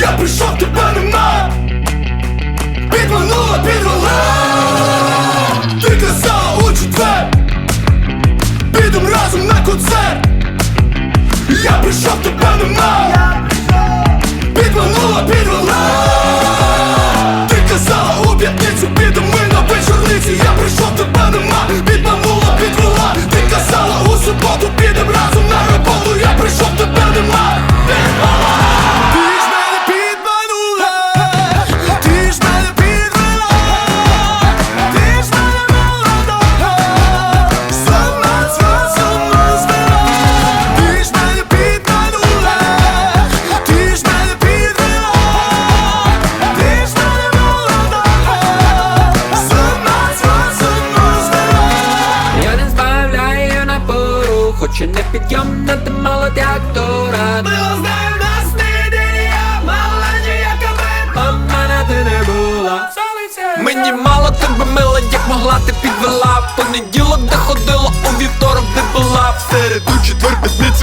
Я прийшов, тебе нема. Підманула, підвела. Ти казала у четвер підем разом на концерт. Я прийшов, тебе нема. Підманула, підвела. Ти казала у п'ятницю підем ми на вечорниці. Я прийшов, тебе нема. Підманула, підвела. Ти казала у суботу підем разом на роботу. Я прийшов, тебе нема. Підманула. Ти ж мене підманула. Ти ж мене підвела. Ти ж мене молода сама звела. Ти ж мене підманула. Ти ж мене підвела. Ти ж мене молода сама звела. Я не збавляю напору, хоч і не підйомна, ти молодь як дура. Мила знає, в нас не ідея, мала ніяка мета. А в мене ти не була. Мені мало тебе мила, як могла, ти підвела. В понеділок де ходила, у вівторок де була. В середу, четвер, п'ятниця